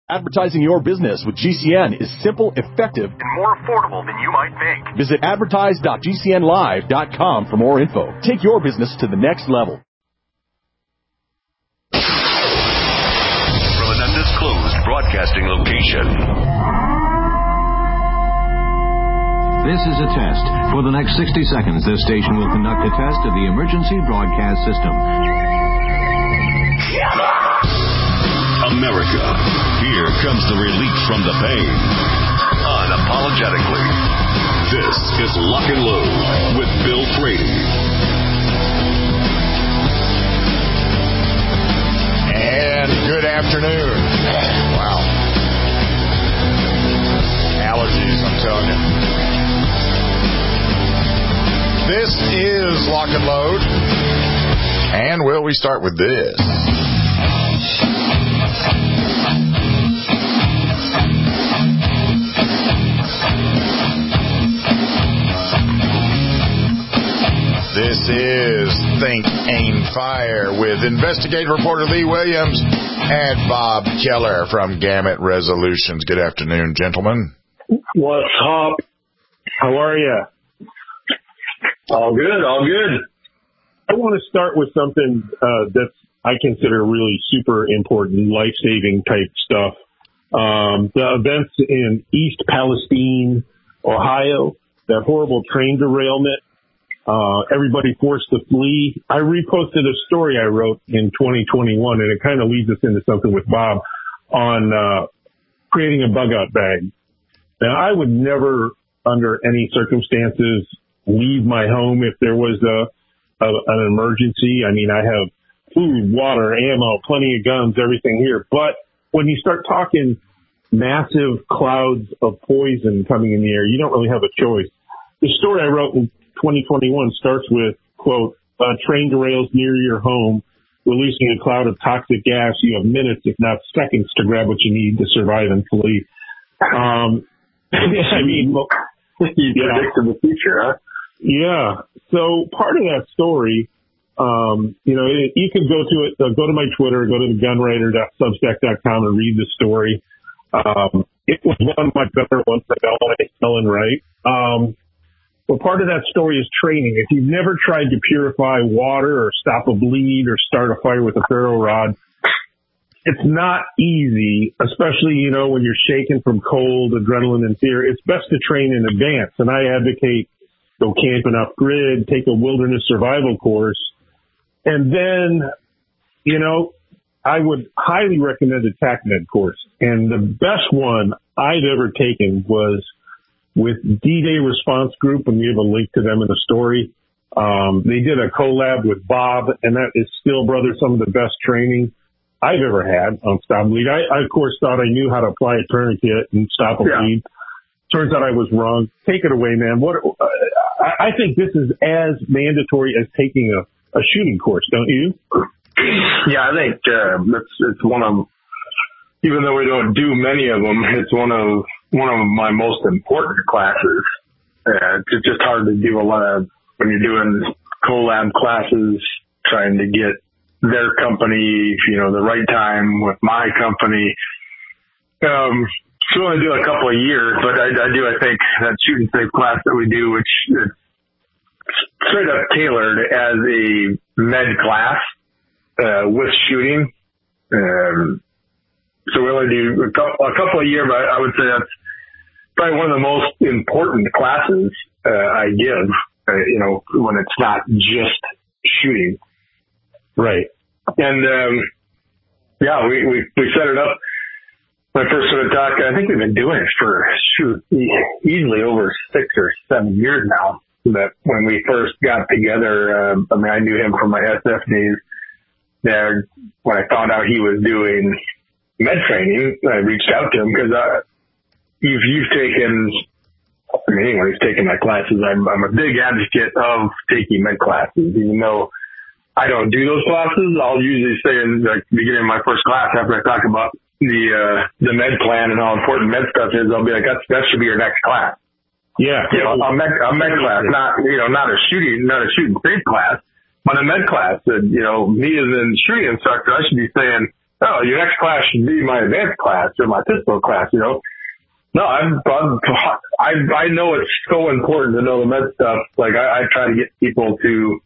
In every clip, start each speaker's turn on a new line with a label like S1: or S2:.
S1: Advertising your business with GCN is simple, effective, and more affordable than you might think. Visit advertise.gcnlive.com for more info. Take your business to the next level.
S2: From an undisclosed broadcasting location.
S3: This is a test. For the next 60 seconds, this station will conduct a test of the emergency broadcast system.
S2: America, here comes the relief from the pain. Unapologetically. This is Lock and Load with Bill Frady.
S4: And good afternoon. Wow. Allergies, I'm telling you. This is Lock and Load. And, well, we start with this. This is Think Aim Fire with investigative reporter Lee Williams and Bob Keller from Gamut Resolutions. Good afternoon, gentlemen.
S5: What's up? How are you? All good, all good. I want to start with something that I consider really super important, life-saving type stuff. The events in East Palestine, Ohio, that horrible train derailment. Everybody forced to flee. I reposted a story I wrote in 2021, and it kind of leads us into something with Bob on creating a bug-out bag. Now, I would never, under any circumstances, leave my home if there was an emergency. I mean, I have food, water, ammo, plenty of guns, everything here. But when you start talking massive clouds of poison coming in the air, you don't really have a choice. The story I wrote in 2021 starts with, quote, train derails near your home, releasing a cloud of toxic gas. You have minutes, if not seconds, to grab what you need to survive and flee. I mean, you predict the future, huh? Yeah. So part of that story, you can go to it, go to my Twitter, go to the gunwriter.substack.com and read the story. It was one of my better ones that Ellen Wright. Well, part of that story is training. If you've never tried to purify water or stop a bleed or start a fire with a ferro rod, it's not easy, especially, when you're shaken from cold, adrenaline, and fear. It's best to train in advance. And I advocate go camping off grid, take a wilderness survival course. And then, I would highly recommend a TACMED course. And the best one I've ever taken was with D-Day Response Group, and we have a link to them in the story. They did a collab with Bob, and that is still, brother, some of the best training I've ever had on stop bleed. I of course, thought I knew how to apply a tourniquet and stop a bleed. Turns out I was wrong. Take it away, man. I think this is as mandatory as taking a shooting course, don't you?
S6: Yeah, I think it's one of, even though we don't do many of them, it's one of my most important classes. It's just hard to do a lot of, when you're doing collab classes, trying to get their company, the right time with my company. So only do a couple of years, but I think that shooting safe class that we do, which is straight up tailored as a med class, with shooting. So we only do a couple a year, but I would say that's probably one of the most important classes I give, when it's not just shooting.
S5: Right.
S6: And, we set it up. When I first started talking, I think we've been doing it for, easily over 6 or 7 years now. But when we first got together, I knew him from my SF days. There, when I found out he was doing med training, I reached out to him because you've taken, anyone who's taken my classes, I'm a big advocate of taking med classes, even though I don't do those classes. I'll usually say in the beginning of my first class, after I talk about the med plan and how important med stuff is, I'll be like, that should be your next class.
S5: Yeah.
S6: A med class, not a shooting safe class, but a med class. And, me as a shooting instructor, I should be saying, oh, your next class should be my advanced class or my pistol class, you know. No, I know it's so important to know the med stuff. Like I try to get people to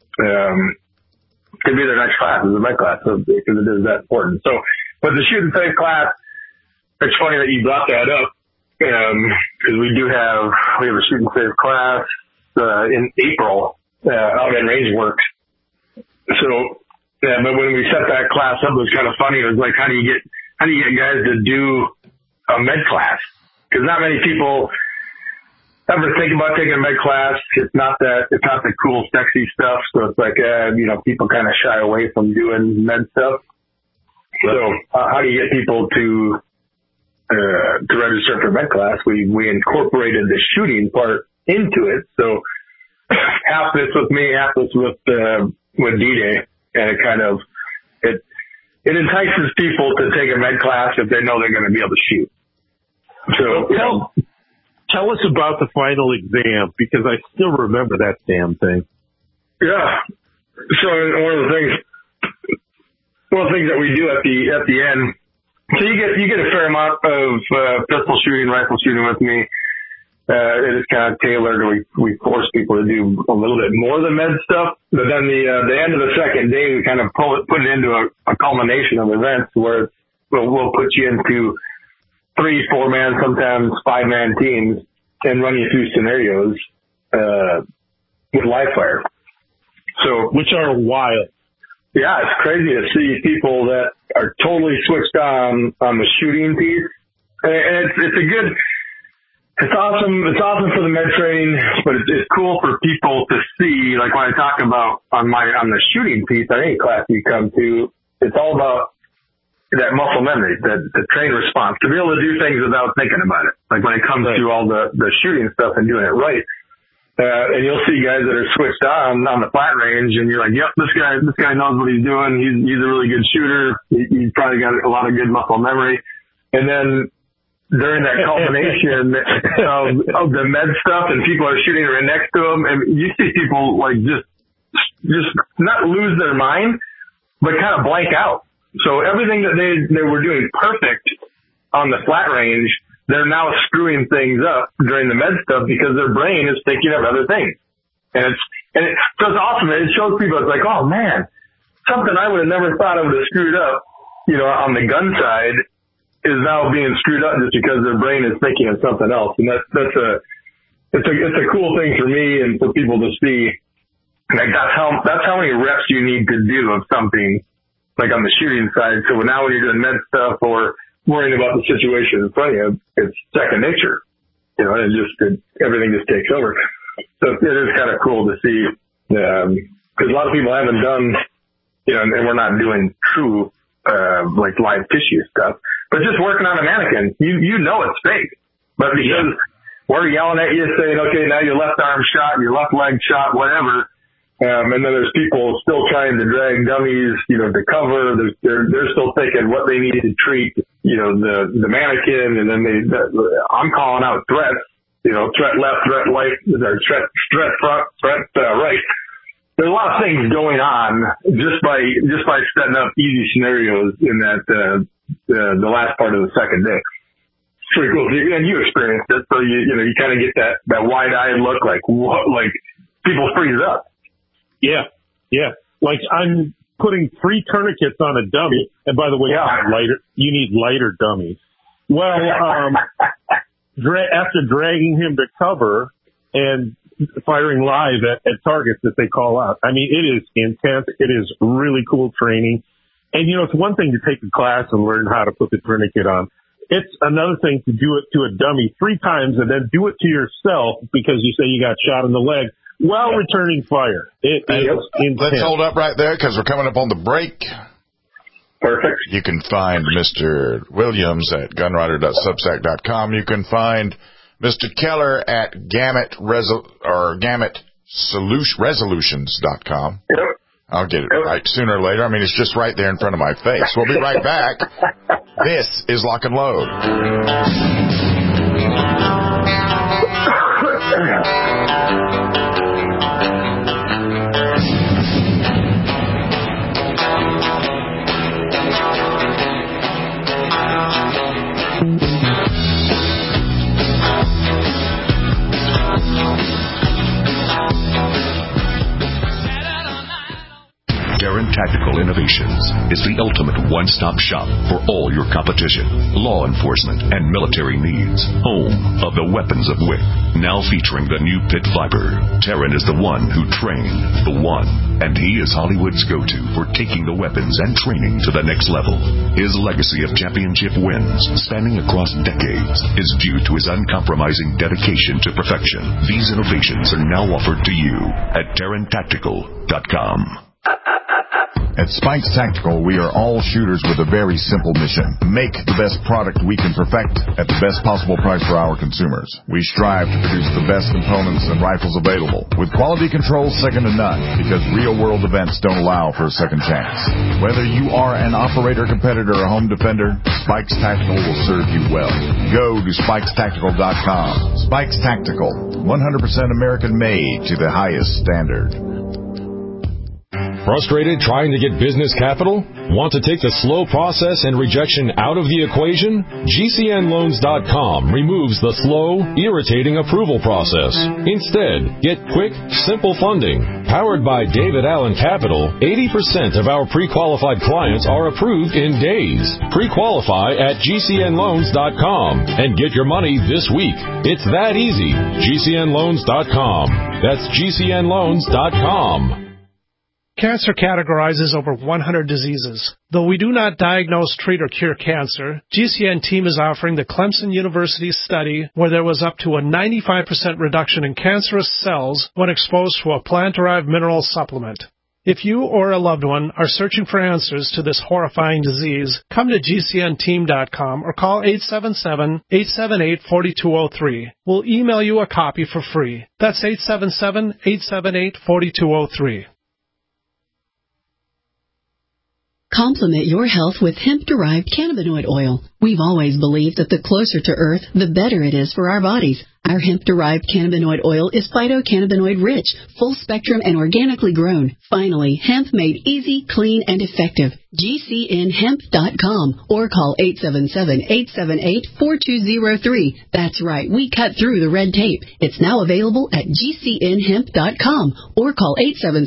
S6: be their next class is the med class, because it is that important. So, but the shoot and safe class, it's funny that you brought that up, because we have a shoot and safe class in April out at Rangeworks. So, yeah, but when we set that class up, it was kind of funny. It was like, how do you get guys to do a med class? Because not many people ever think about taking a med class. It's not the cool, sexy stuff. So it's like, people kind of shy away from doing med stuff. So how do you get people to register for med class? We incorporated the shooting part into it. So half this with me, half this with D-Day, and it entices people to take a med class if they know they're going to be able to shoot. So
S5: tell us about the final exam, because I still remember that damn thing.
S6: Yeah. So one of the things that we do at the end, so you get a fair amount of pistol shooting, rifle shooting with me. It is kind of tailored. We force people to do a little bit more than med stuff, but then the end of the second day, we kind of put it into a culmination of events where we'll put you into 3, 4-man, sometimes 5-man teams and run you through scenarios with live fire. So,
S5: which are wild.
S6: Yeah, it's crazy to see people that are totally switched on the shooting piece, and it's awesome. It's awesome for the med training, but it's cool for people to see. Like when I talk about on the shooting piece, on any class you come to, it's all about that muscle memory, the train response, to be able to do things without thinking about it. Like when it comes to all the shooting stuff and doing it right. And you'll see guys that are switched on the flat range, and you're like, yep, this guy knows what he's doing. He's a really good shooter. He's probably got a lot of good muscle memory. And then during that culmination of the med stuff, and people are shooting right next to him, and you see people like just not lose their mind, but kind of blank out. So everything that they were doing perfect on the flat range, they're now screwing things up during the med stuff because their brain is thinking of other things. So it's awesome. It shows people, it's like, oh man, something I would have never thought I would have screwed up, on the gun side is now being screwed up just because their brain is thinking of something else. And it's a cool thing for me and for people to see. Like that's how many reps you need to do of something, like on the shooting side. So now when you're doing med stuff or worrying about the situation in front of you, it's second nature, and everything just takes over. So it is kind of cool to see, because a lot of people haven't done, and we're not doing true, like live tissue stuff, but just working on a mannequin, you know it's fake, but because we're yelling at you saying, okay, now your left arm shot, your left leg shot, whatever. And then there's people still trying to drag dummies, to cover. They're still thinking what they need to treat, the mannequin. And then I'm calling out threats, threat left, threat right, or threat front, threat right. There's a lot of things going on just by setting up easy scenarios in that, the last part of the second day. It's pretty cool. And you experienced it. So you kind of get that wide-eyed look, like what, like people freeze up.
S5: Yeah. Like I'm putting 3 tourniquets on a dummy, and by the way, you need lighter dummies. Well, after dragging him to cover and firing live at targets that they call out, I mean, it is intense. It is really cool training. And it's one thing to take a class and learn how to put the tourniquet on. It's another thing to do it to a dummy 3 times and then do it to yourself because you say you got shot in the leg while returning fire. It is intense.
S4: Let's hold up right there because we're coming up on the break.
S6: Perfect.
S4: You can find Mr. Williams at gunrider.substack.com. You can find Mr. Keller at GammetResolutions.com.
S6: Yep.
S4: I'll get it right sooner or later. I mean, it's just right there in front of my face. We'll be right back. This is Lock and Load.
S2: Tactical Innovations is the ultimate one-stop shop for all your competition, law enforcement, and military needs. Home of the weapons of WIC. Now featuring the new Pit Viper. Taran is the one who trained the one, and he is Hollywood's go-to for taking the weapons and training to the next level. His legacy of championship wins, spanning across decades, is due to his uncompromising dedication to perfection. These innovations are now offered to you at TaranTactical.com.
S4: At Spikes Tactical, we are all shooters with a very simple mission. Make the best product we can perfect at the best possible price for our consumers. We strive to produce the best components and rifles available, with quality control second to none, because real-world events don't allow for a second chance. Whether you are an operator, competitor, or home defender, Spikes Tactical will serve you well. Go to SpikesTactical.com. Spikes Tactical, 100% American-made to the highest standard.
S7: Frustrated trying to get business capital? Want to take the slow process and rejection out of the equation? GCNLoans.com removes the slow, irritating approval process. Instead, get quick, simple funding. Powered by David Allen Capital, 80% of our pre-qualified clients are approved in days. Pre-qualify at GCNLoans.com and get your money this week. It's that easy. GCNLoans.com. That's GCNLoans.com.
S8: Cancer categorizes over 100 diseases. Though we do not diagnose, treat, or cure cancer, GCN team is offering the Clemson University study where there was up to a 95% reduction in cancerous cells when exposed to a plant-derived mineral supplement. If you or a loved one are searching for answers to this horrifying disease, come to GCNteam.com or call 877-878-4203. We'll email you a copy for free. That's 877-878-4203.
S9: Complement your health with hemp-derived cannabinoid oil. We've always believed that the closer to Earth, the better it is for our bodies. Our hemp-derived cannabinoid oil is phytocannabinoid-rich, full-spectrum, and organically grown. Finally, hemp made easy, clean, and effective. GCNhemp.com or call 877-878-4203. That's right, we cut through the red tape. It's now available at GCNhemp.com or call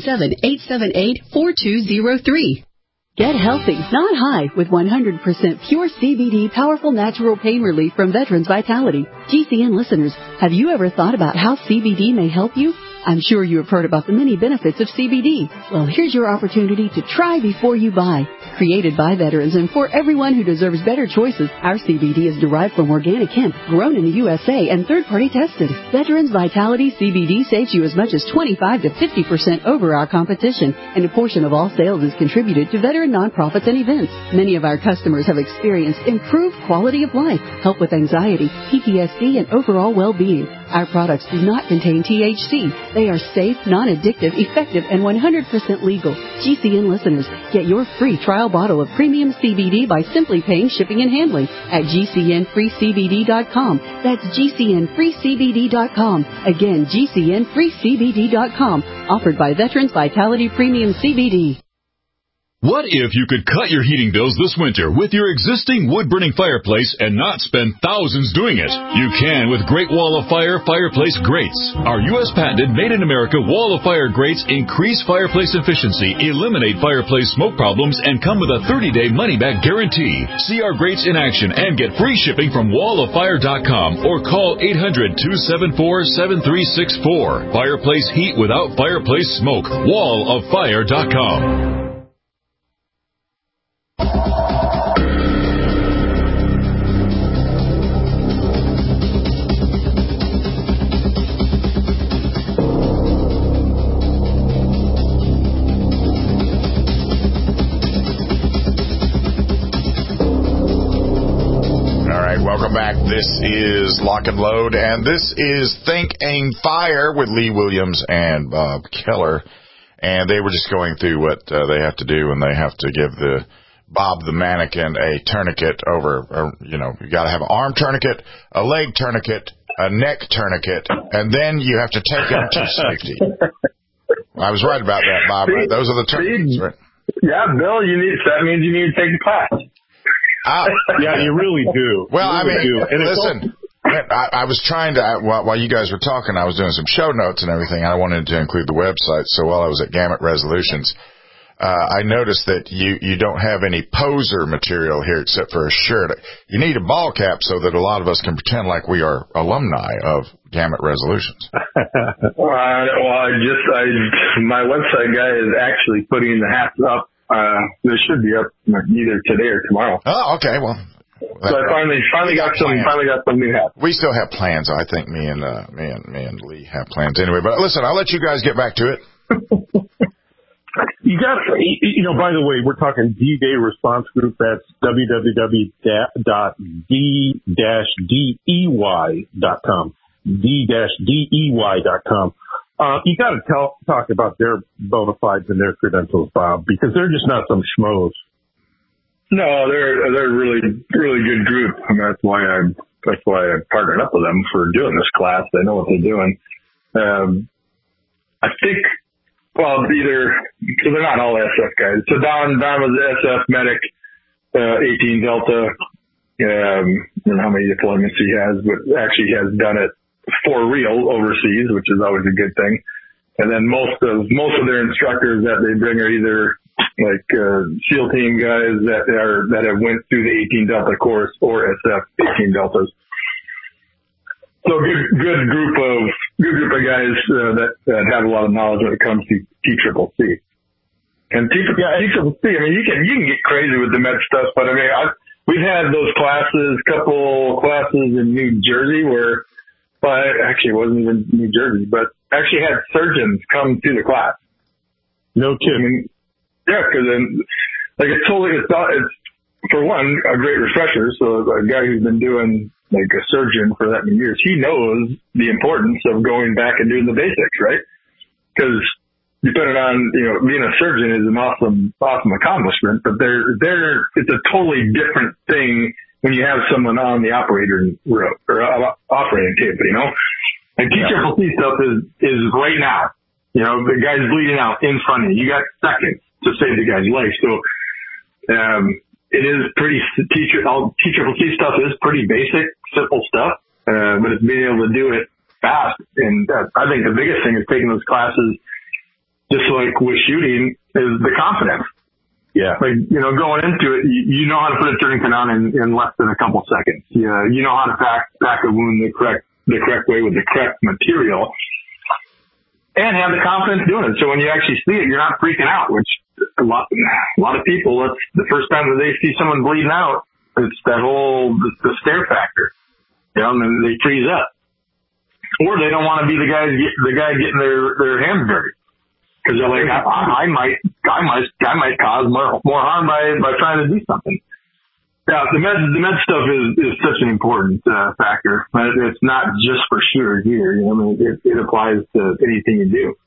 S9: 877-878-4203. Get healthy, not high, with 100% pure CBD powerful natural pain relief from Veterans Vitality. GCN listeners, have you ever thought about how CBD may help you? I'm sure you have heard about the many benefits of CBD. Well, here's your opportunity to try before you buy. Created by veterans and for everyone who deserves better choices, our CBD is derived from organic hemp, grown in the USA and third-party tested. Veterans Vitality CBD saves you as much as 25 to 50% over our competition, and a portion of all sales is contributed to veteran nonprofits and events. Many of our customers have experienced improved quality of life, help with anxiety, PTSD, and overall well-being. Our products do not contain THC. They are safe, non-addictive, effective, and 100% legal. GCN listeners, get your free trial bottle of premium CBD by simply paying shipping and handling at GCNFreeCBD.com. That's GCNFreeCBD.com. Again, GCNFreeCBD.com. Offered by Veterans Vitality Premium CBD.
S10: What if you could cut your heating bills this winter with your existing wood-burning fireplace and not spend thousands doing it? You can with Great Wall of Fire fireplace grates. Our U.S. patented made-in-America Wall of Fire grates increase fireplace efficiency, eliminate fireplace smoke problems, and come with a 30-day money-back guarantee. See our grates in action and get free shipping from walloffire.com or call 800-274-7364. Fireplace heat without fireplace smoke. walloffire.com.
S4: Welcome back. This is Lock and Load, and this is Think, Aim, Fire with Lee Williams and Bob Keller. And they were just going through what they have to do, and they have to give Bob the mannequin a tourniquet over, you got to have an arm tourniquet, a leg tourniquet, a neck tourniquet, and then you have to take him to safety. I was right about that, Bob. Right? Those are the tourniquets, right?
S6: Yeah, Bill, that means you need to take the class.
S5: Yeah, you really do.
S4: Well, listen, I was trying to, while you guys were talking, I was doing some show notes and everything. I wanted to include the website. So while I was at Gamut Resolutions, I noticed that you don't have any poser material here except for a shirt. You need a ball cap so that a lot of us can pretend like we are alumni of Gamut Resolutions.
S6: My website guy is actually putting the hats up. They should be up either today or tomorrow.
S4: Oh, okay. Well,
S6: so I finally got some new hats.
S4: We still have plans. I think me and Lee have plans anyway. But listen, I'll let you guys get back to it.
S5: You got, by the way, we're talking D-Day Response Group. That's www.d-dey.com. d-dey.com. You got to talk about their bona fides and their credentials, Bob, because they're just not some schmoes.
S6: No, they're a really, really good group. I mean, that's why I partnered up with them for doing this class. They know what they're doing. I think, so they're not all SF guys. So Don was SF medic, 18 Delta. I don't know how many deployments he has, but actually he has done it for real overseas, which is always a good thing. And then most of their instructors that they bring are either like SEAL team guys that have went through the 18 Delta course or SF 18 Deltas. So good group of guys that have a lot of knowledge when it comes to TCCC. And TCCC, I mean, you can get crazy with the med stuff, but I mean, we've had those couple classes in New Jersey where, actually it wasn't even New Jersey, but actually had surgeons come to the class.
S5: No kidding.
S6: I mean, yeah, because then, like, it's for one, a great refresher. So a guy who's been doing like a surgeon for that many years, he knows the importance of going back and doing the basics, right? Because depending on, being a surgeon is an awesome accomplishment, but it's a totally different thing when you have someone on the operating room or operating table, And TCCC stuff is right now. The guy's bleeding out in front of you. You got seconds to save the guy's life. So, it is TCCC stuff is pretty basic, simple stuff, but it's being able to do it fast. And I think the biggest thing is taking those classes, just like with shooting, is the confidence.
S5: Yeah.
S6: Like, going into it, you know how to put a tourniquet on in less than a couple seconds. You know how to pack a wound the correct way with the correct material. And have the confidence doing it. So when you actually see it, you're not freaking out, which a lot of people, that's the first time that they see someone bleeding out, it's that the stare factor. And then they freeze up. Or they don't want to be the guy getting their hands dirty. Because they're like, I might cause more harm by trying to do something. Yeah, the med stuff is such an important factor. It's not just for shooters here. It applies to anything you do.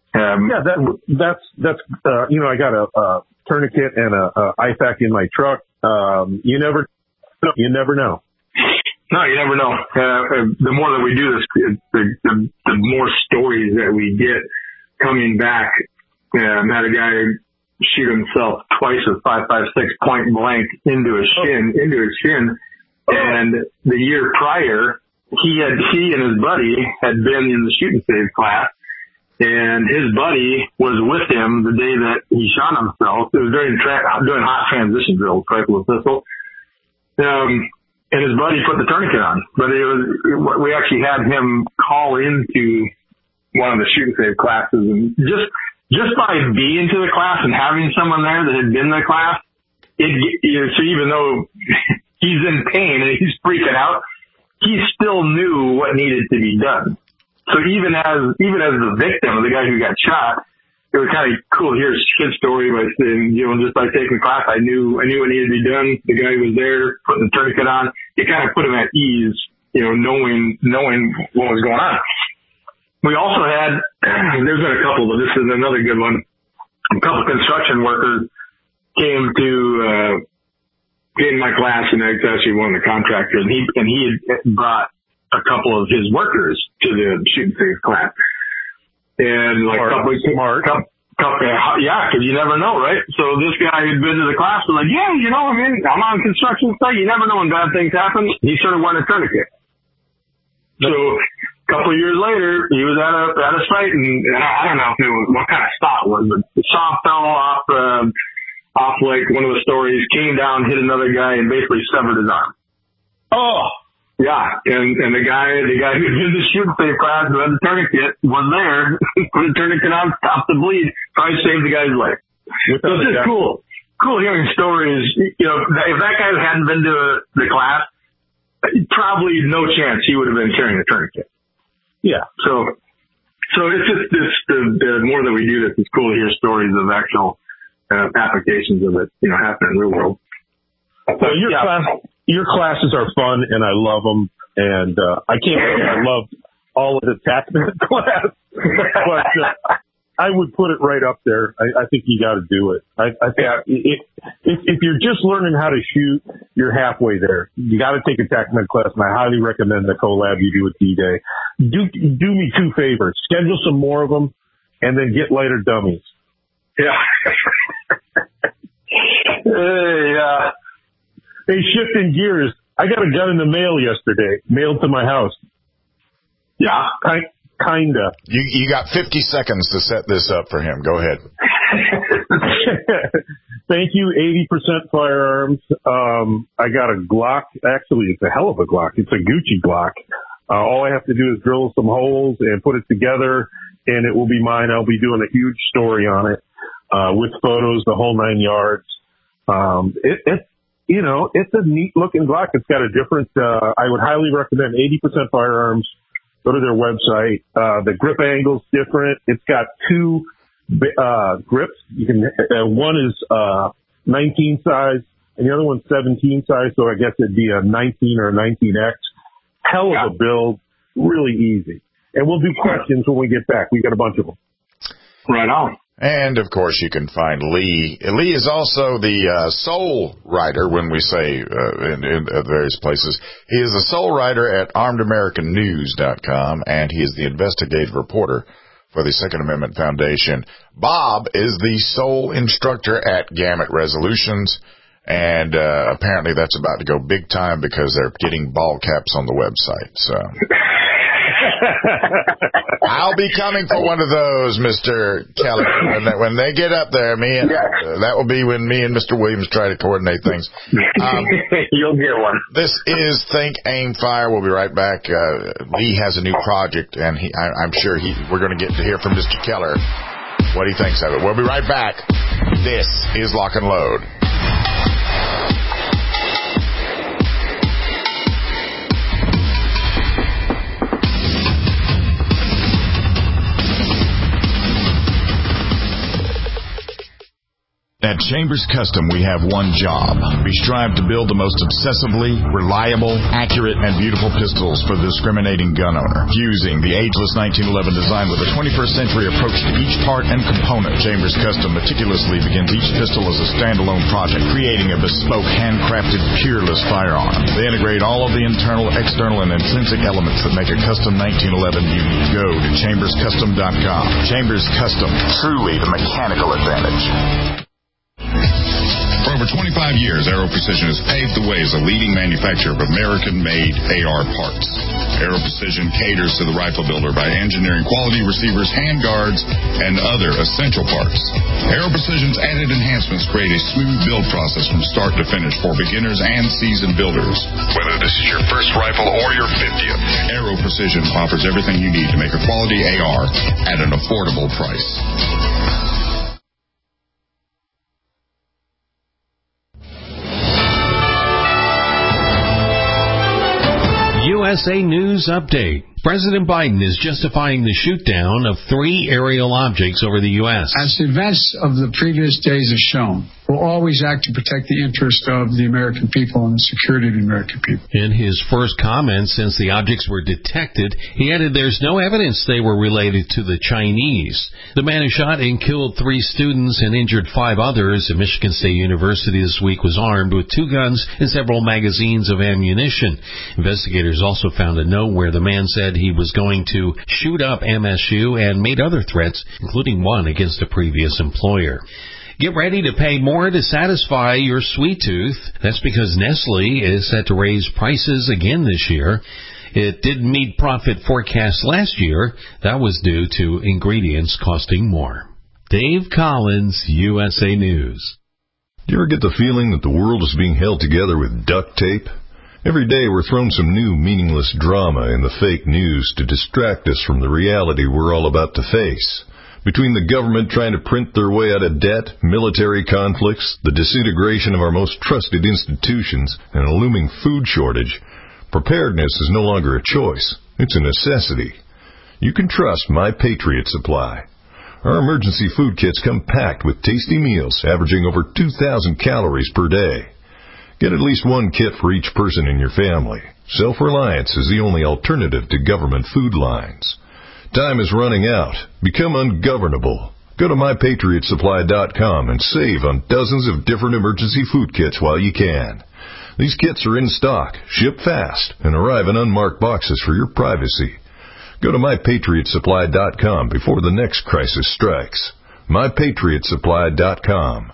S5: That's I got a tourniquet and a IFAK in my truck. You never know.
S6: No, you never know. The more that we do this, the more stories that we get coming back. I had a guy shoot himself twice with 5.56 point blank into his shin. And the year prior, he and his buddy had been in the shoot and save class, and his buddy was with him the day that he shot himself. It was during hot transition drills, rifle and pistol. And his buddy put the tourniquet on, but we actually had him call into one of the shoot and save classes, and just by being to the class and having someone there that had been in the class, so even though he's in pain and he's freaking out, he still knew what needed to be done. So even as the victim, the guy who got shot, it was kind of cool to hear his story by saying, just by taking the class, I knew what needed to be done. The guy was there putting the tourniquet on. It kind of put him at ease, knowing what was going on. We also had, there's been a couple, but this is another good one. A couple of construction workers came to my class, and it's actually one of the contractors, and he had brought a couple of his workers to the shoot and save class. And
S5: smart.
S6: Yeah, because you never know, right? So this guy who'd been to the class was like, I'm on a construction site. You never know when bad things happen. He sort of won a tourniquet. So couple of years later, he was at a site, and I don't know if it was what kind of spot it was, but the saw fell off like one of the stories, came down, hit another guy, and basically severed his arm.
S5: Oh,
S6: yeah, and the guy who did the shoot safe class, who had the tourniquet, was there, put the tourniquet on, stopped the bleed, probably saved the guy's life. So it's just cool hearing stories. You know, if that guy hadn't been to the class, probably no chance he would have been carrying a tourniquet.
S5: Yeah.
S6: So it's just the more that we do this, it's cool to hear stories of actual applications of it, you know, happening in the real world.
S5: Well, your classes are fun, and I love them, and I can't believe I loved all of the TACMAN class, but I would put it right up there. I think you got to do it. I think if you're just learning how to shoot, you're halfway there. You got to take a TACMAN class, and I highly recommend the collab you do with D-Day. Do me 2 favors. Schedule some more of them, and then get lighter dummies.
S6: Yeah. Yeah.
S5: Hey, shifting gears. I got a gun in the mail yesterday, mailed to my house.
S6: Yeah.
S5: Kinda.
S4: You got 50 seconds to set this up for him. Go ahead.
S5: Thank you, 80% Firearms. I got a Glock. Actually, it's a hell of a Glock. It's a Gucci Glock. All I have to do is drill some holes and put it together, and it will be mine. I'll be doing a huge story on it with photos, the whole 9 yards. It's a neat looking Glock. It's got a different, I would highly recommend 80% Firearms. Go to their website. The grip angle's different. It's got 2 grips. You can, one is 19 size and the other one's 17 size. So I guess it'd be a 19 or a 19X. Hell of a build. Really easy. And we'll do questions when we get back. We got a bunch of them.
S6: Right on.
S4: And, of course, you can find Lee. Lee is also the sole writer when we say in various places. He is the sole writer at ArmedAmericanNews.com, and he is the investigative reporter for the Second Amendment Foundation. Bob is the sole instructor at Gamut Resolutions, and apparently that's about to go big time because they're getting ball caps on the website. So I'll be coming for one of those, Mr. Keller. When they get up there, that will be when me and Mr. Williams try to coordinate things.
S6: You'll get one.
S4: This is Think, Aim, Fire. We'll be right back. Lee has a new project, and I'm sure we're going to get to hear from Mr. Keller what he thinks of it. We'll be right back. This is Lock and Load. At Chambers Custom, we have one job. We strive to build the most obsessively reliable, accurate, and beautiful pistols for the discriminating gun owner. Fusing the ageless 1911 design with a 21st century approach to each part and component, Chambers Custom meticulously begins each pistol as a standalone project, creating a bespoke, handcrafted, peerless firearm. They integrate all of the internal, external, and intrinsic elements that make a custom 1911 unique. Go to chamberscustom.com. Chambers Custom, truly the mechanical advantage.
S11: For over 25 years, Aero Precision has paved the way as a leading manufacturer of American-made AR parts. Aero Precision caters to the rifle builder by engineering quality receivers, handguards, and other essential parts. Aero Precision's added enhancements create a smooth build process from start to finish for beginners and seasoned builders.
S2: Whether this is your first rifle or your 50th,
S11: Aero Precision offers everything you need to make a quality AR at an affordable price.
S12: USA News Update. President Biden is justifying the shoot-down of 3 aerial objects over the U.S.
S13: As the events of the previous days have shown, we'll always act to protect the interest of the American people and the security of the American people.
S12: In his first comments since the objects were detected, he added there's no evidence they were related to the Chinese. The man who shot and killed 3 students and injured 5 others at Michigan State University this week was armed with 2 guns and several magazines of ammunition. Investigators also found a note where the man said he was going to shoot up MSU and made other threats, including one against a previous employer. Get ready to pay more to satisfy your sweet tooth. That's because Nestle is set to raise prices again this year. It didn't meet profit forecasts last year. That was due to ingredients costing more. Dave Collins, USA News.
S14: Do you ever get the feeling that the world is being held together with duct tape? Every day we're thrown some new meaningless drama in the fake news to distract us from the reality we're all about to face. Between the government trying to print their way out of debt, military conflicts, the disintegration of our most trusted institutions, and a looming food shortage, preparedness is no longer a choice. It's a necessity. You can trust My Patriot Supply. Our emergency food kits come packed with tasty meals averaging over 2,000 calories per day. Get at least one kit for each person in your family. Self-reliance is the only alternative to government food lines. Time is running out. Become ungovernable. Go to MyPatriotSupply.com and save on dozens of different emergency food kits while you can. These kits are in stock, ship fast, and arrive in unmarked boxes for your privacy. Go to MyPatriotSupply.com before the next crisis strikes. MyPatriotSupply.com.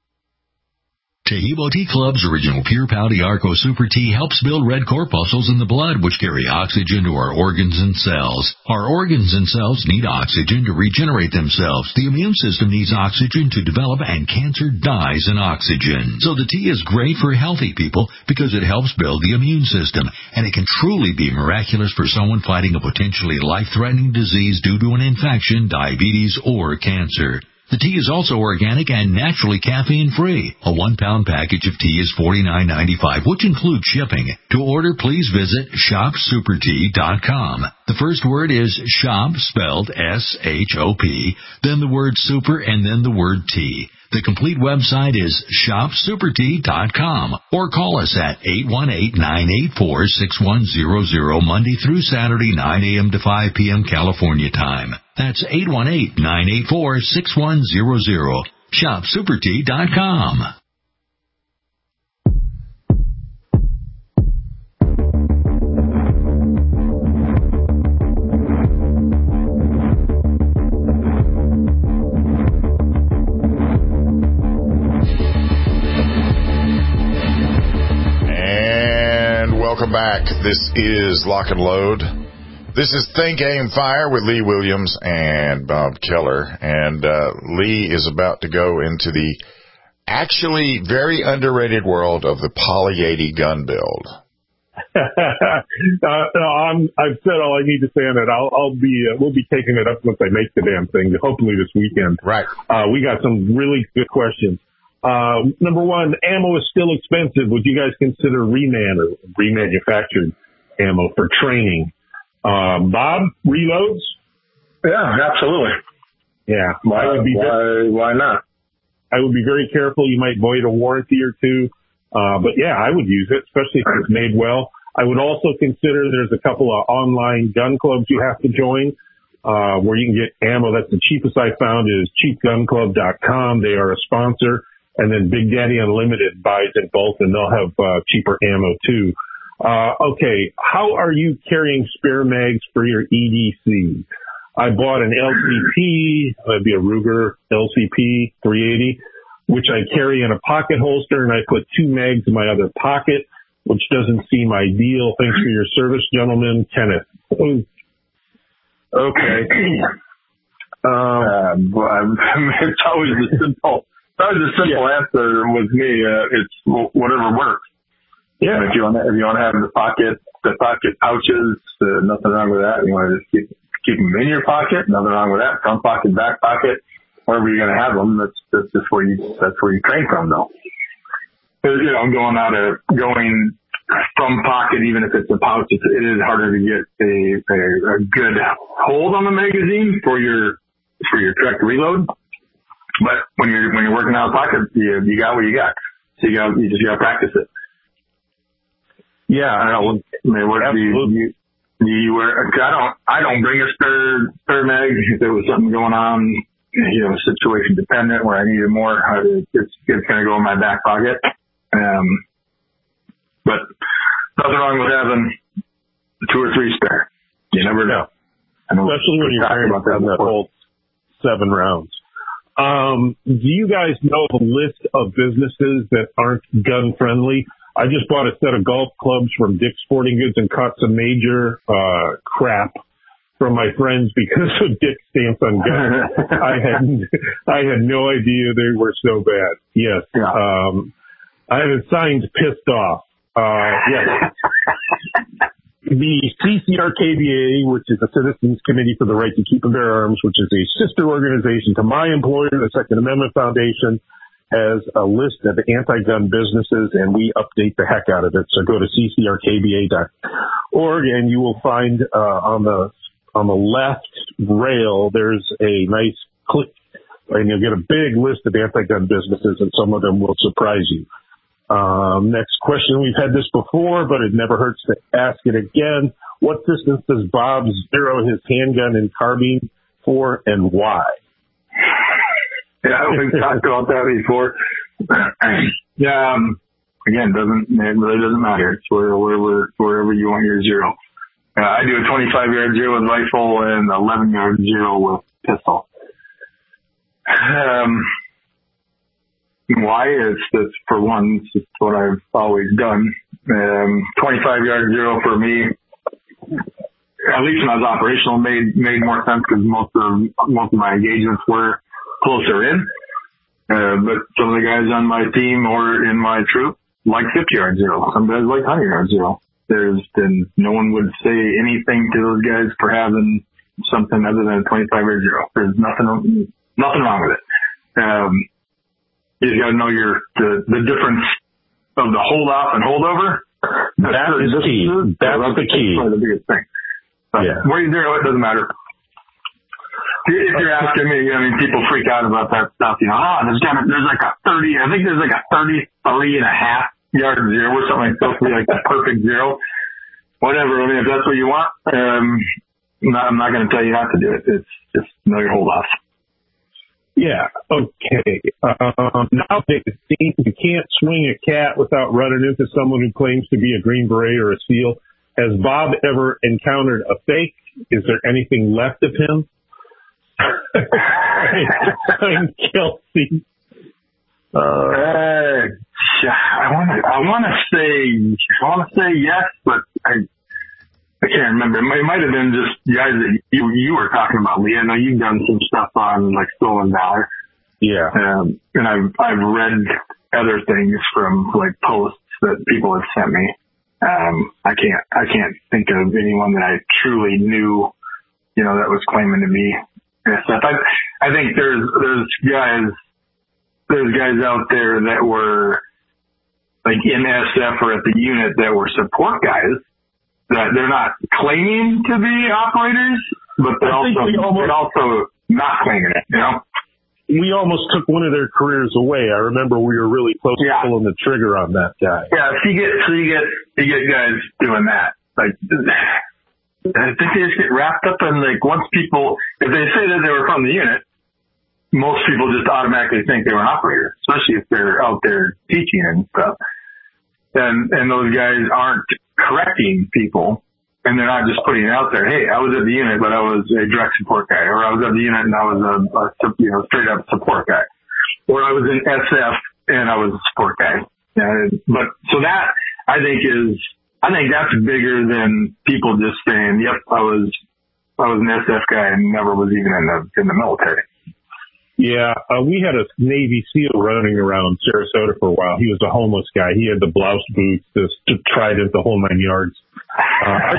S2: Taheebo Tea Club's original Pure Pau Arco Super Tea helps build red corpuscles in the blood, which carry oxygen to our organs and cells. Our organs and cells need oxygen to regenerate themselves. The immune system needs oxygen to develop, and cancer dies in oxygen. So the tea is great for healthy people because it helps build the immune system, and it can truly be miraculous for someone fighting a potentially life-threatening disease due to an infection, diabetes, or cancer. The tea is also organic and naturally caffeine-free. A 1-pound package of tea is $49.95, which includes shipping. To order, please visit ShopSuperTea.com. The first word is shop, spelled S-H-O-P, then the word super, and then the word tea. The complete website is ShopSuperTea.com, or call us at 818-984-6100, Monday through Saturday, 9 a.m. to 5 p.m. California time. That's 818-984-6100. ShopSuperTea.com.
S4: Welcome back. This is Lock and Load. This is Think, Aim, Fire with Lee Williams and Bob Keller. And Lee is about to go into the actually very underrated world of the Poly 80 gun build.
S5: I've said all I need to say on it. We'll be taking it up once I make the damn thing, hopefully this weekend.
S4: Right.
S5: We got some really good questions. Number one, ammo is still expensive. Would you guys consider remanufactured ammo for training? Bob, reloads?
S6: Yeah, absolutely.
S5: Yeah.
S6: Why not?
S5: I would be very careful. You might void a warranty or two. But yeah, I would use it, especially if it's made well. I would also consider there's a couple of online gun clubs you have to join, where you can get ammo. That's the cheapest I found is cheapgunclub.com. They are a sponsor. And then Big Daddy Unlimited buys in bulk, and they'll have cheaper ammo too. Okay, how are you carrying spare mags for your EDC? I bought an LCP, that'd be a Ruger LCP 380, which I carry in a pocket holster, and I put 2 mags in my other pocket, which doesn't seem ideal. Thanks for your service, gentlemen. Kenneth.
S6: Okay. It's always the simple. That was a simple answer with me. It's whatever works. Yeah. And if you want to have the pocket pouches, nothing wrong with that. You want to just keep them in your pocket, nothing wrong with that. Front pocket, back pocket, wherever you're going to have them. That's just where you train from, though. Because going from pocket, even if it's a pouch, it is harder to get a good hold on the magazine for your direct reload. But when you're working out of pocket, you got what you got. So you just gotta practice it. Yeah, I don't. What do you wear? I don't bring a spare mag. If there was something going on, situation dependent where I needed more, it's gonna go in my back pocket. But nothing wrong with having 2 or 3 spare. You never know.
S5: Especially when you're talking about that whole 7 rounds. Do you guys know the list of businesses that aren't gun friendly? I just bought a set of golf clubs from Dick's Sporting Goods and caught some major crap from my friends because of Dick's stance on guns. I had no idea they were so bad. Yes. Yeah. I have it signed pissed off. Yes. The CCRKBA, which is the Citizens Committee for the Right to Keep and Bear Arms, which is a sister organization to my employer, the Second Amendment Foundation, has a list of anti-gun businesses, and we update the heck out of it. So go to ccrkba.org, and you will find on the left rail there's a nice click, and you'll get a big list of anti-gun businesses, and some of them will surprise you. Next question. We've had this before, but it never hurts to ask it again. What distance does Bob zero his handgun and carbine for, and why?
S6: Yeah, we've talked about that before. Again, it really doesn't matter. It's wherever you want your zero. I do a 25-yard zero with rifle and 11-yard zero with pistol. Why? It's for one, it's just what I've always done. 25-yard zero for me, at least when I was operational, made more sense because most of my engagements were closer in. But some of the guys on my team or in my troop like 50-yard zero. Some guys like 100-yard zero. No one would say anything to those guys for having something other than a 25-yard zero. There's nothing wrong with it. You got to know the difference of the hold off and holdover.
S5: That is the key. That's the key.
S6: That's the biggest thing. Where you zero, it doesn't matter. If you're asking me, people freak out about that stuff. There's like a 30. I think there's like a 33.5-yard zero or something supposed to be like the perfect zero. Whatever. If that's what you want, I'm not going to tell you how to do it. It's just know your hold off.
S5: Yeah, okay. Nowadays, it seems you can't swing a cat without running into someone who claims to be a Green Beret or a SEAL. Has Bob ever encountered a fake? Is there anything left of him? I'm Kelsey.
S6: I want to say yes, but I can't remember. It might have been just guys that you were talking about, Lee. I know you've done some stuff on like Stolen Valor.
S5: Yeah.
S6: And I've read other things from like posts that people have sent me. I can't think of anyone that I truly knew, that was claiming to be SF. I think there's guys out there that were like in SF or at the unit that were support guys. That they're not claiming to be operators, but they're also not claiming it,
S5: We almost took one of their careers away. I remember we were really close to pulling the trigger on that guy.
S6: Yeah, you get guys doing that. Like, I think they just get wrapped up in like once people, if they say that they were from the unit, most people just automatically think they were an operator, especially if they're out there teaching and stuff. And those guys aren't correcting people, and they're not just putting it out there. Hey, I was at the unit, but I was a direct support guy, or I was at the unit and I was a straight up support guy, or I was in SF and I was a support guy. But so that I think that's bigger than people just saying, "Yep, I was an SF guy and never was even in the military."
S5: Yeah, we had a Navy SEAL running around Sarasota for a while. He was a homeless guy. He had the blouse boots, the trident, the whole 9 yards. I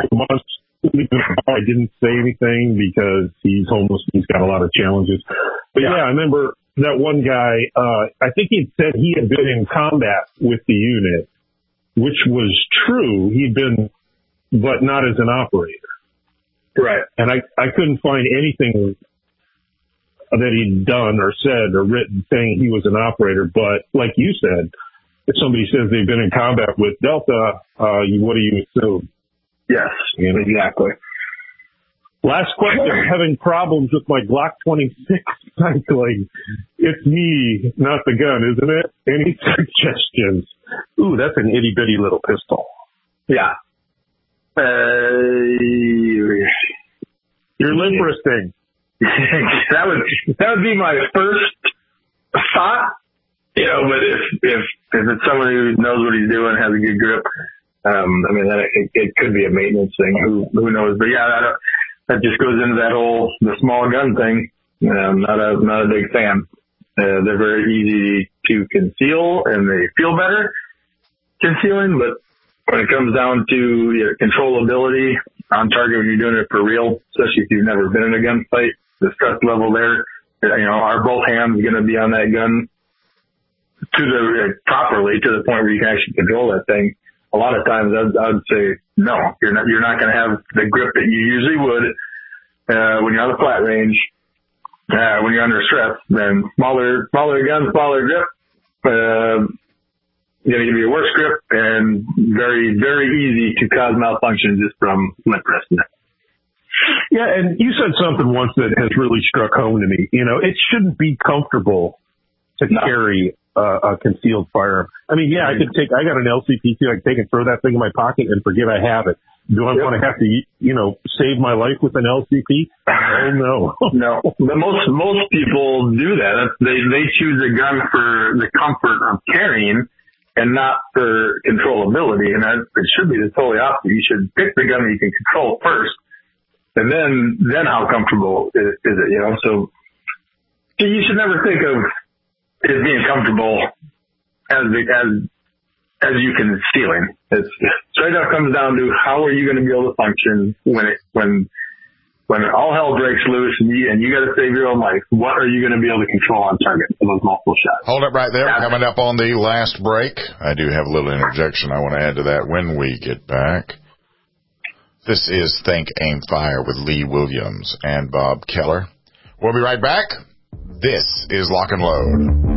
S5: didn't say anything because he's homeless. He's got a lot of challenges. But yeah, I remember that one guy, I think he'd said he had been in combat with the unit, which was true. He'd been, but not as an operator.
S6: Right.
S5: And I couldn't find anything that he'd done or said or written saying he was an operator. But like you said, if somebody says they've been in combat with Delta, what do you assume?
S6: Yes, exactly.
S5: Last question. I'm having problems with my Glock 26 cycling. It's me, not the gun, isn't it? Any suggestions? Ooh, that's an itty bitty little pistol.
S6: Yeah.
S5: You're lip resting.
S6: that would be my first thought, but if it's someone who knows what he's doing, has a good grip, it could be a maintenance thing. Who knows? But yeah, that just goes into that whole, the small gun thing. I'm not a big fan. They're very easy to conceal and they feel better concealing, but when it comes down to controllability on target when you're doing it for real, especially if you've never been in a gunfight, the stress level there, are both hands going to be on that gun properly to the point where you can actually control that thing? A lot of times I'd say no, you're not going to have the grip that you usually would when you're on the flat range. When you're under stress, then smaller gun, smaller grip, going to give you a worse grip and very, very easy to cause malfunction just from limp wristing it.
S5: Yeah, and you said something once that has really struck home to me. It shouldn't be comfortable to carry a concealed firearm. I mean, yeah, I got an LCP, I can take and throw that thing in my pocket and forget I have it. Do I want to have to, save my life with an LCP? Oh, no.
S6: No. But most people do that. They choose a gun for the comfort of carrying and not for controllability. And it should be the totally opposite. You should pick the gun that you can control first, and then how comfortable is it, So you should never think of it being comfortable as you concealing. It's straight up comes down to how are you going to be able to function when all hell breaks loose and you got to save your own life. What are you going to be able to control on target for those multiple shots?
S4: Hold it right there. Coming up on the last break, I do have a little interjection I want to add to that when we get back. This is Think, Aim, Fire with Lee Williams and Bob Keller. We'll be right back. This is Lock and Load.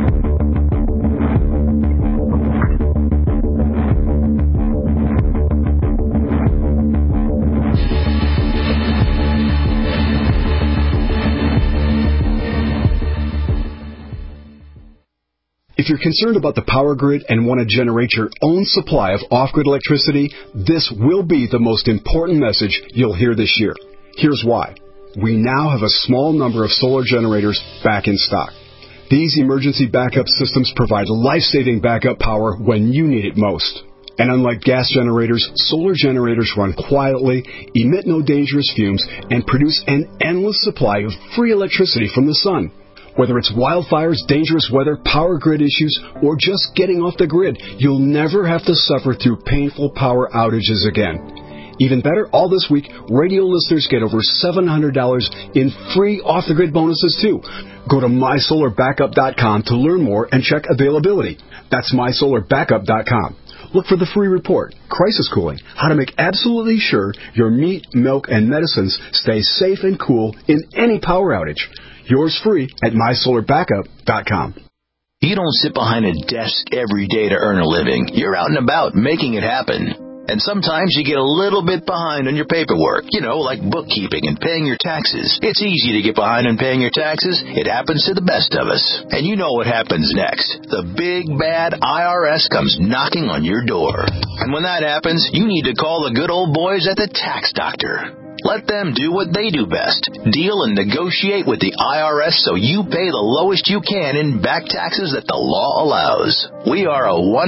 S15: If you're concerned about the power grid and want to generate your own supply of off-grid electricity, this will be the most important message you'll hear this year. Here's why. We now have a small number of solar generators back in stock. These emergency backup systems provide life-saving backup power when you need it most. And unlike gas generators, solar generators run quietly, emit no dangerous fumes, and produce an endless supply of free electricity from the sun. Whether it's wildfires, dangerous weather, power grid issues, or just getting off the grid, you'll never have to suffer through painful power outages again. Even better, all this week, radio listeners get over $700 in free off-the-grid bonuses, too. Go to mysolarbackup.com to learn more and check availability. That's mysolarbackup.com. Look for the free report, Crisis Cooling, how to make absolutely sure your meat, milk, and medicines stay safe and cool in any power outage. Yours free at mysolarbackup.com.
S16: You don't sit behind a desk every day to earn a living. You're out and about making it happen. And sometimes you get a little bit behind on your paperwork, like bookkeeping and paying your taxes. It's easy to get behind on paying your taxes. It happens to the best of us. And you know what happens next. The big, bad IRS comes knocking on your door. And when that happens, you need to call the good old boys at the Tax Doctor. Let them do what they do best. Deal and negotiate with the IRS so you pay the lowest you can in back taxes that the law allows. We are a 100%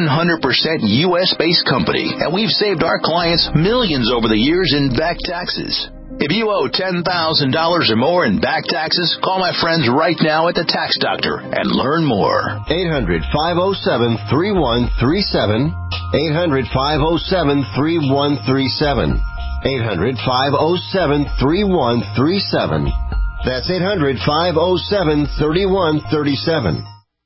S16: U.S.-based company, and we've saved our clients millions over the years in back taxes. If you owe $10,000 or more in back taxes, call my friends right now at the Tax Doctor and learn more.
S17: 800-507-3137. 800-507-3137. 800-507-3137. That's 800-507-3137.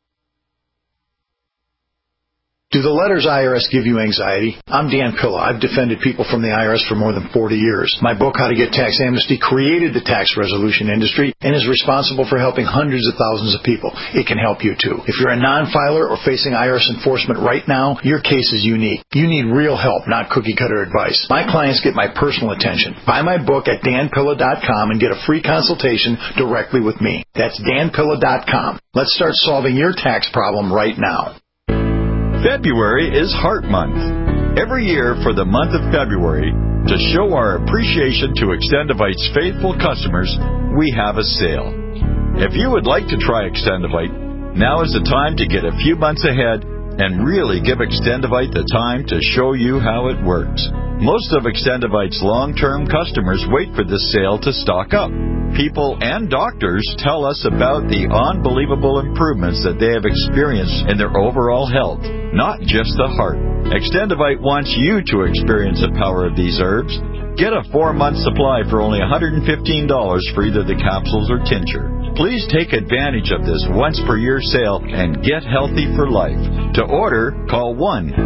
S18: Do the letters IRS give you anxiety? I'm Dan Pilla. I've defended people from the IRS for more than 40 years. My book, How to Get Tax Amnesty, created the tax resolution industry and is responsible for helping hundreds of thousands of people. It can help you too. If you're a non-filer or facing IRS enforcement right now, your case is unique. You need real help, not cookie-cutter advice. My clients get my personal attention. Buy my book at danpilla.com and get a free consultation directly with me. That's danpilla.com. Let's start solving your tax problem right now.
S19: February is Heart Month. Every year for the month of February, to show our appreciation to Extendivite's faithful customers, we have a sale. If you would like to try Extendivite, now is the time to get a few months ahead and really give Extendivite the time to show you how it works. Most of Extendivite's long-term customers wait for this sale to stock up. People and doctors tell us about the unbelievable improvements that they have experienced in their overall health, not just the heart. Extendivite wants you to experience the power of these herbs. Get a 4-month supply for only $115 for either the capsules or tincture. Please take advantage of this once-per-year sale and get healthy for life. To order, call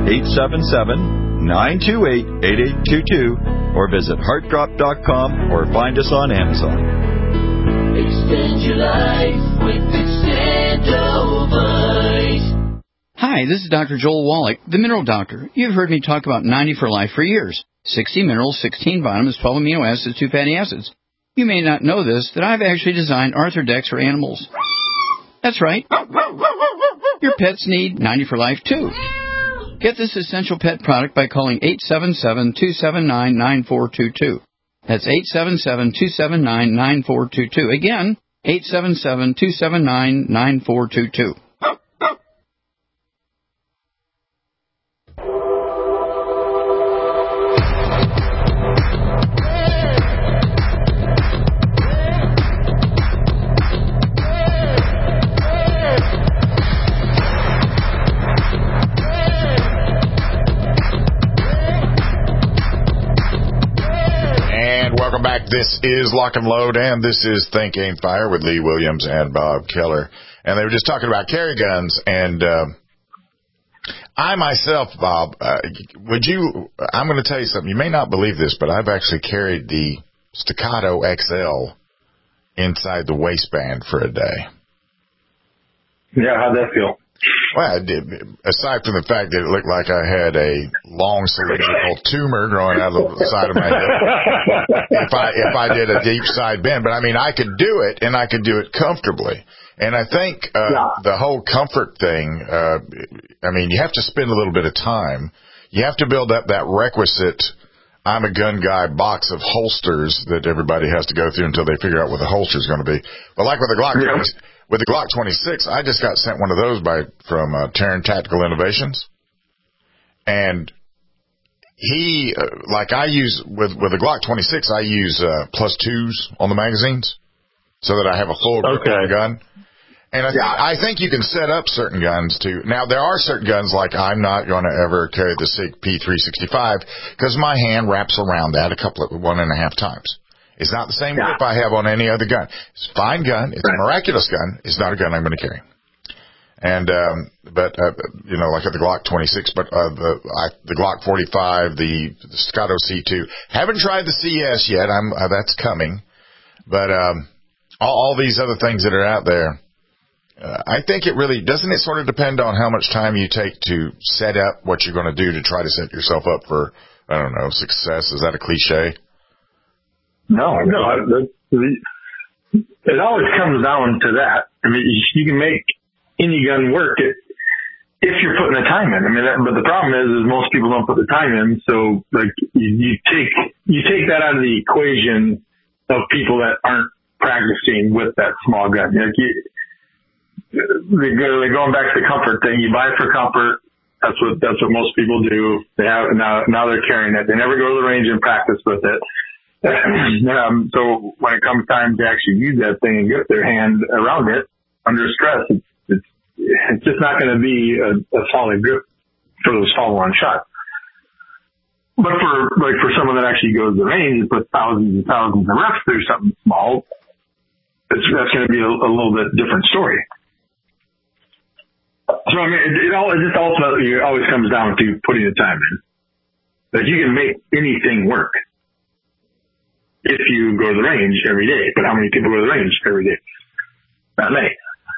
S19: 1-877-928-8822 or visit heartdrop.com or find us on Amazon.
S20: Extend your life with Extendivite.
S21: Hi, this is Dr. Joel Wallach, the Mineral Doctor. You've heard me talk about 90 for Life for years. 60 minerals, 16 vitamins, 12 amino acids, 2 fatty acids. You may not know this, that I've actually designed Arthrodex for animals. That's right. Your pets need 90 for Life, too. Get this essential pet product by calling 877-279-9422. That's 877-279-9422. Again, 877-279-9422.
S4: Welcome back. This is Lock and Load, and this is Think Aim Fire with Lee Williams and Bob Keller. And they were just talking about carry guns, and I myself, Bob, I'm going to tell you something. You may not believe this, but I've actually carried the Staccato XL inside the waistband for a day.
S6: Yeah, how'd that feel?
S4: Well, it did. Aside from the fact that it looked like I had a long cylindrical tumor growing out of the side of my head, if I did a deep side bend. But I mean, I could do it, and I could do it comfortably. And I think the whole comfort thing. I mean, you have to spend a little bit of time. You have to build up that requisite I'm a gun guy box of holsters that everybody has to go through until they figure out what the holster is going to be. But like with the Glock. Yeah. With the Glock 26, I just got sent one of those from Terran Tactical Innovations, and he I use with the Glock 26, I use +2s on the magazines so that I have a full grip on the gun. And I think you can set up certain guns to. Now there are certain guns like I'm not going to ever carry the SIG P365 because my hand wraps around that 1.5 times. It's not the same grip I have on any other gun. It's a fine gun. It's a miraculous gun. It's not a gun I'm going to carry. And, like at the Glock 26, but, the Glock 45, the Staccato C2. Haven't tried the CS yet. That's coming. But, all these other things that are out there, I think it really, doesn't it sort of depend on how much time you take to set up what you're going to do to try to set yourself up for, I don't know, success? Is that a cliche?
S6: No. It always comes down to that. I mean, you can make any gun work if you're putting the time in. I mean, but the problem is most people don't put the time in. So, like, you take that out of the equation of people that aren't practicing with that small gun. Like, they're going back to the comfort thing. You buy it for comfort. That's what most people do. They have now they're carrying it. They never go to the range and practice with it. So when it comes time to actually use that thing and get their hand around it under stress, it's just not going to be a solid grip for those follow-on shots. But for someone that actually goes to the range and puts thousands and thousands of reps through something small, that's going to be a little bit different story. So I mean, it just ultimately always comes down to putting the time in. That you can make anything work if you go to the range every day. But how many people go to the range every day? Not many.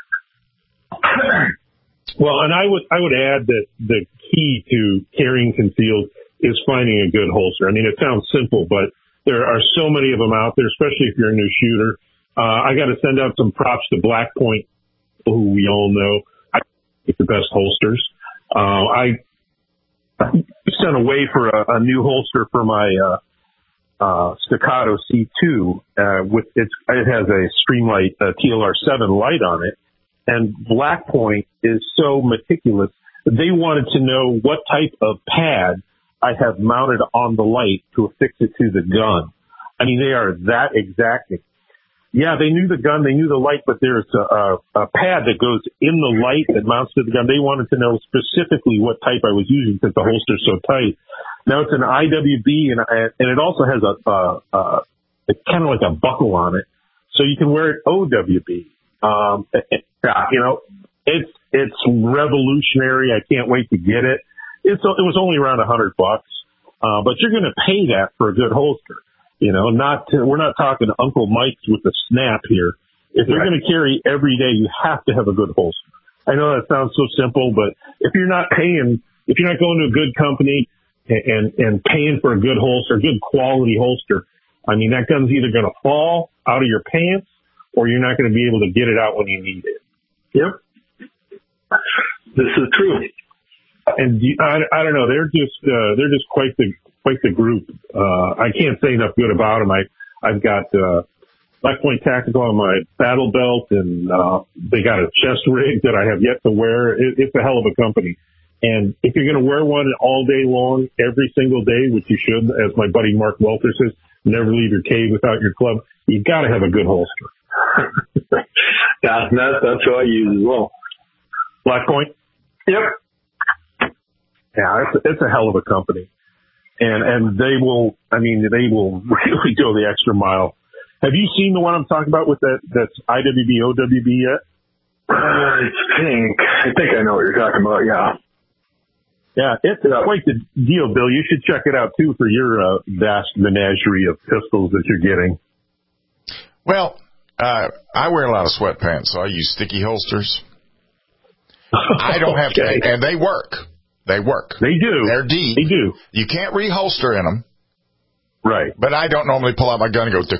S5: Well, and I would add that the key to carrying concealed is finding a good holster. I mean, it sounds simple, but there are so many of them out there, especially if you're a new shooter. I got to send out some props to Black Point, who we all know. I think the best holsters. sent away for a new holster for my Staccato C2 it has a Streamlight TLR7 light on it, and Black Point is so meticulous. They wanted to know what type of pad I have mounted on the light to affix it to the gun. I mean, they are that exacting. Yeah, they knew the gun, they knew the light, but there's a pad that goes in the light that mounts to the gun. They wanted to know specifically what type I was using because the holster's so tight. Now it's an IWB, and it also has it's kind of like a buckle on it, so you can wear it OWB. It's revolutionary. I can't wait to get it. It was only around $100, but you're going to pay that for a good holster. We're not talking Uncle Mike's with the snap here. If you're going to carry every day, you have to have a good holster. I know that sounds so simple, but if you're not going to a good company and paying for a good holster, good quality holster, I mean, that gun's either going to fall out of your pants or you're not going to be able to get it out when you need it.
S6: Yep. This is true.
S5: And I don't know, they're just quite the group. I can't say enough good about them. I've got Black Point Tactical on my battle belt, and they got a chest rig that I have yet to wear. It's a hell of a company. And if you're going to wear one all day long, every single day, which you should, as my buddy Mark Welter says, never leave your cave without your club, you got to have a good holster.
S6: Yeah, that's what I use as well.
S5: Black Point?
S6: Yep.
S5: Yeah, it's a hell of a company. And they will really go the extra mile. Have you seen the one I'm talking about with that's IWB, OWB yet?
S6: I think I know what you're talking about, yeah.
S5: Yeah, it's quite the deal, Bill. You should check it out, too, for your vast menagerie of pistols that you're getting.
S4: Well, I wear a lot of sweatpants, so I use sticky holsters. I don't have to, and they work. They work.
S5: They do.
S4: They're deep.
S5: They do.
S4: You can't reholster in them.
S5: Right.
S4: But I don't normally pull out my gun and go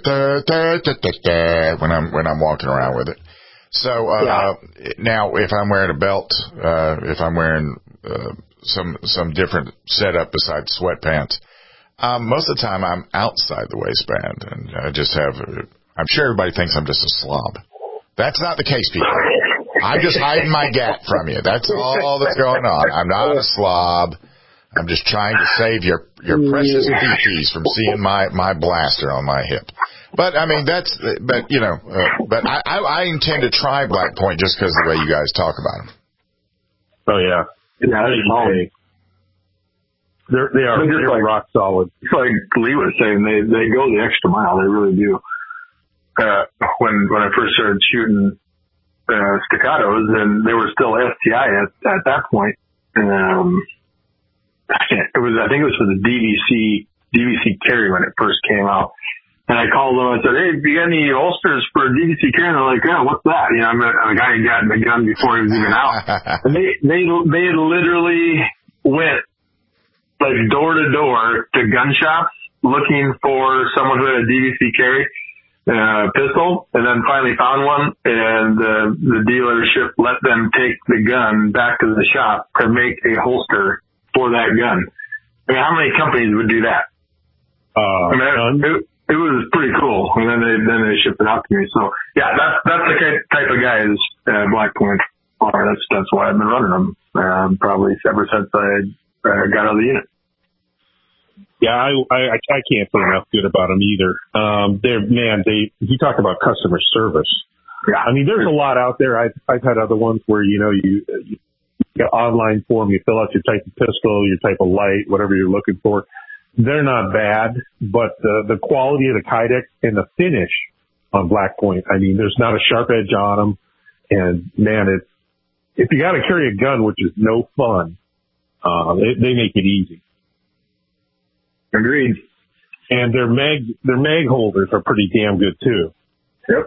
S4: when I'm walking around with it. So now, if I'm wearing a belt, if I'm wearing some different setup besides sweatpants, most of the time I'm outside the waistband, and I just have. I'm sure everybody thinks I'm just a slob. That's not the case, people. I'm just hiding my gat from you. That's all that's going on. I'm not a slob. I'm just trying to save your precious PPs from seeing my blaster on my hip. But I mean, but I intend to try Black Point just because of the way you guys talk about them.
S5: Oh yeah, they're rock solid.
S6: It's like Lee was saying, they go the extra mile. They really do. When I first started shooting Staccatos, and they were still STI at that point. I think it was for the DVC carry when it first came out. And I called them and I said, "Hey, you got any holsters for DVC carry?" And they're like, "Yeah, what's that?" I'm a guy who got the gun before he was even out. And they literally went like door to door to gun shops looking for someone who had a DVC carry pistol, and then finally found one, and the dealership let them take the gun back to the shop to make a holster for that gun. I mean, how many companies would do that? It was pretty cool, and then they shipped it out to me. So yeah, that's the type of guys Black Point are. That's why I've been running them probably ever since I got out of the unit.
S5: Yeah, I can't say enough good about them either. You talk about customer service. Yeah. I mean, there's a lot out there. I've had other ones where, you get online form, you fill out your type of pistol, your type of light, whatever you're looking for. They're not bad, but the quality of the Kydex and the finish on Black Point, I mean, there's not a sharp edge on them. And man, if you got to carry a gun, which is no fun, they make it easy.
S6: Agreed.
S5: And their mag holders are pretty damn good too.
S6: Yep.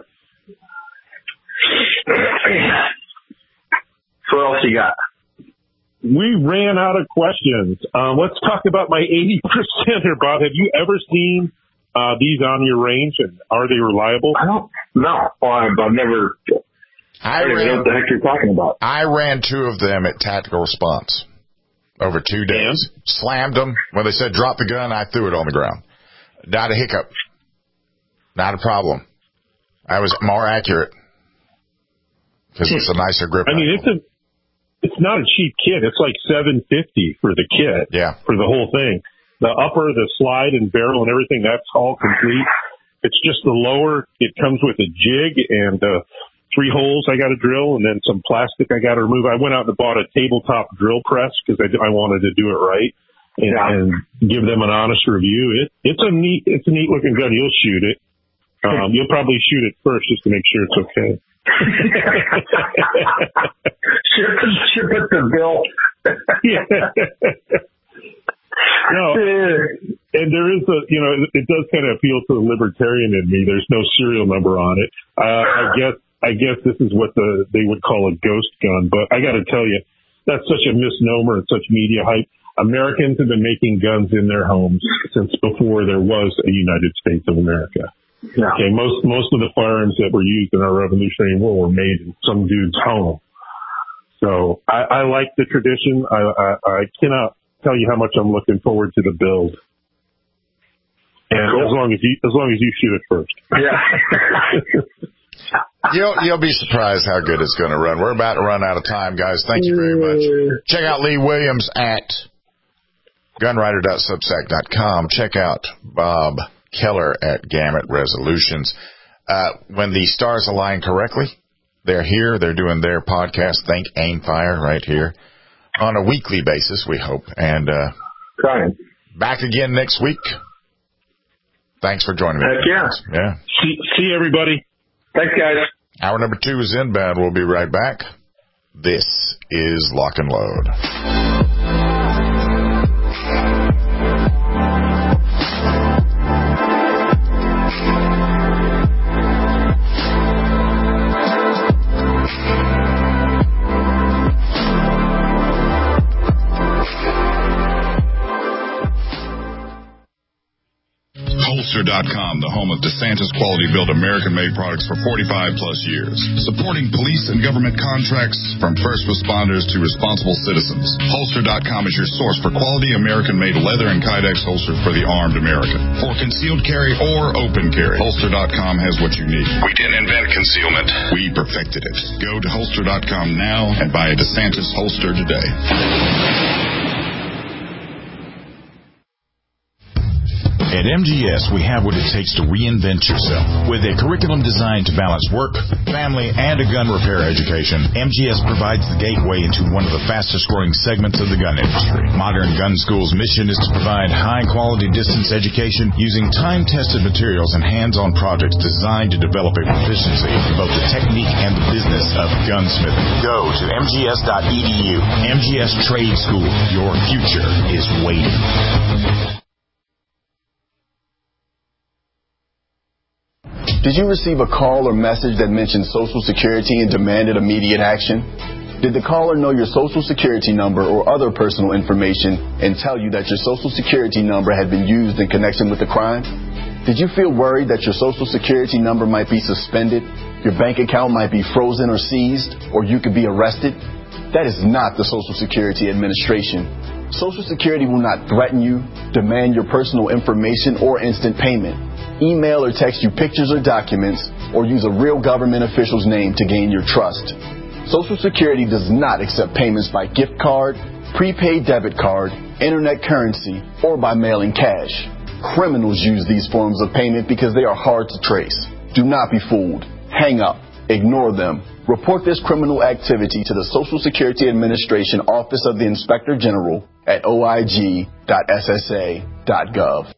S6: So what else you got?
S5: We ran out of questions. Let's talk about my 80%er, Bob. Have you ever seen these on your range, and are they reliable?
S6: I don't. No, I've never. I don't even know what the heck you're talking about.
S4: I ran two of them at Tactical Response. over 2 days. And? Slammed them. When they said drop the gun, I threw it on the ground. Not a hiccup. Not a problem. I was more accurate because it's a nicer grip.
S5: I mean, it's not a cheap kit. It's like $750 for the kit.
S4: Yeah.
S5: For the whole thing. The upper, the slide and barrel and everything, that's all complete. It's just the lower. It comes with a jig and 3 holes I got to drill and then some plastic I got to remove. I went out and bought a tabletop drill press because I wanted to do it right and give them an honest review. It's a neat looking gun. You'll shoot it. You'll probably shoot it first just to make sure it's okay.
S6: Ship it to Bill.
S5: No, and there is it does kind of appeal to the libertarian in me. There's no serial number on it. I guess this is what they would call a ghost gun, but I got to tell you, that's such a misnomer and such media hype. Americans have been making guns in their homes since before there was a United States of America. Yeah. Okay, most of the firearms that were used in our Revolutionary War were made in some dude's home. So I like the tradition. I cannot tell you how much I'm looking forward to the build. And cool. as long as you shoot it first.
S4: Yeah. You'll be surprised how good it's going to run. We're about to run out of time, guys. Thank you very much. Check out Lee Williams at gunwriter.substack.com. Check out Bob Keller at Gamut Resolutions. When the stars align correctly, they're here. They're doing their podcast, Think, Aim, Fire, right here on a weekly basis, we hope. And back again next week. Thanks for joining me.
S6: Heck
S4: yeah.
S5: See everybody.
S6: Thanks, guys.
S4: Hour number 2 is inbound. We'll be right back. This is Lock and Load.
S11: Holster.com, the home of DeSantis quality-built American-made products for 45-plus years. Supporting police and government contracts from first responders to responsible citizens. Holster.com is your source for quality American-made leather and Kydex holsters for the armed American. For concealed carry or open carry, Holster.com has what you need. We didn't invent concealment. We perfected it. Go to Holster.com now and buy a DeSantis holster today.
S1: At MGS, we have what it takes to reinvent yourself. With a curriculum designed to balance work, family, and a gun repair education, MGS provides the gateway into one of the fastest-growing segments of the gun industry. Modern Gun School's mission is to provide high-quality distance education using time-tested materials and hands-on projects designed to develop a proficiency in both the technique and the business of gunsmithing. Go to mgs.edu. MGS Trade School. Your future is waiting.
S22: Did you receive a call or message that mentioned Social Security and demanded immediate action? Did the caller know your Social Security number or other personal information and tell you that your Social Security number had been used in connection with the crime? Did you feel worried that your Social Security number might be suspended, your bank account might be frozen or seized, or you could be arrested? That is not the Social Security Administration. Social Security will not threaten you, demand your personal information, or instant payment. Email or text you pictures or documents, or use a real government official's name to gain your trust. Social Security does not accept payments by gift card, prepaid debit card, internet currency, or by mailing cash. Criminals use these forms of payment because they are hard to trace. Do not be fooled. Hang up. Ignore them. Report this criminal activity to the Social Security Administration Office of the Inspector General at oig.ssa.gov.